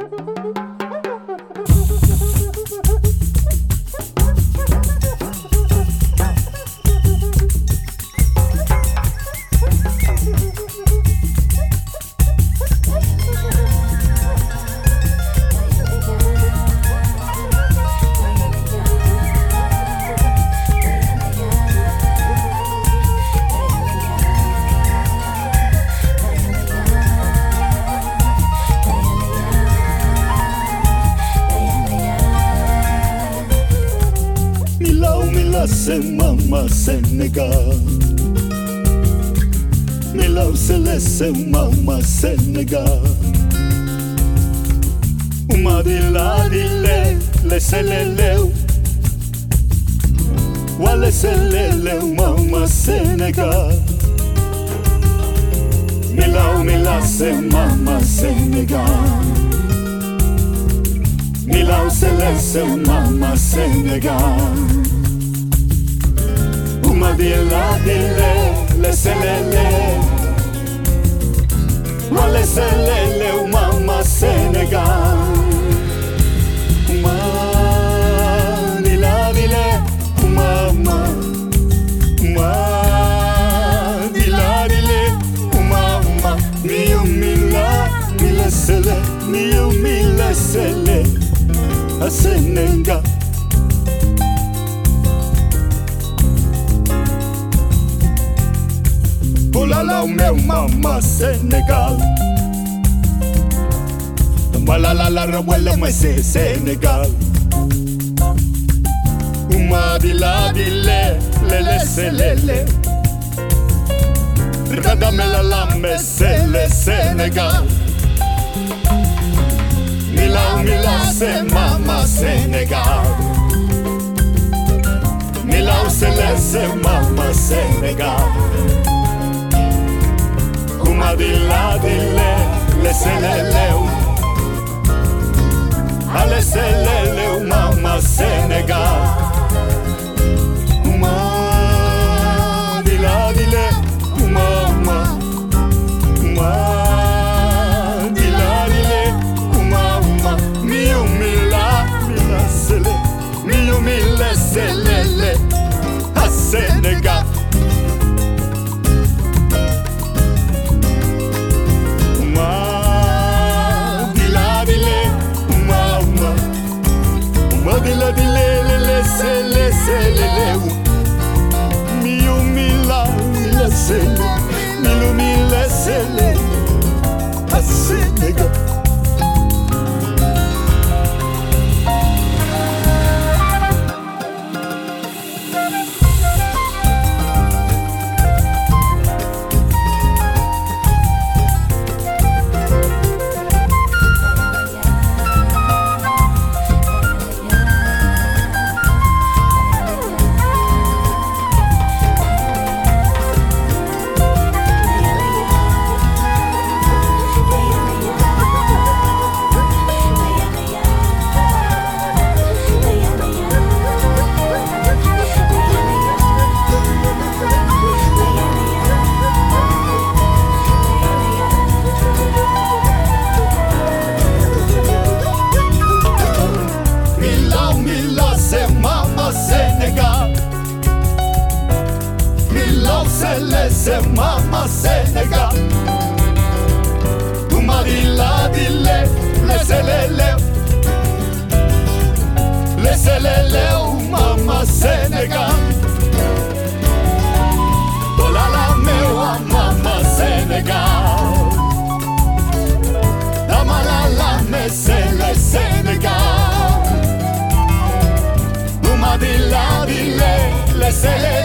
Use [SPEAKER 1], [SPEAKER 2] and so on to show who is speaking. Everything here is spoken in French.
[SPEAKER 1] C'est Mama Sénégal. Milaw c'est Mama Sénégal. Umadila dile leseleleu. Wale seleleu Mama Sénégal. Milaw c'est Mama Sénégal. Milaw c'est Mama Sénégal. Umadila dile leselele. Wale seleleu Mama Sénégal. Umadila dile Mama. Umadila dile Mama. Mila sele, mila sele. A Sénégal. Olala o meu Mama Sénégal. Malala la revuela mas é Sénégal. Uma dila dile lele selele. Radamela la mesele Sénégal. Mila c'est Mama Sénégal. Mila c'est Mama Sénégal. Umadila dile leseleleu. Aleseleleu Mama Sénégal. Umadila dile Mama. Umadila dile Mama. Mila sele. Mila selele. A Sénégal. Dile dile sele selele. Mila sele. Mila sele. A Sénégal. C'est Mama Sénégal. Umadila dile leseleleu. Leseleleu Mama Sénégal. Olala meua Mama Sénégal. Damalala mesele Sénégal. Umadila dile leseleleu.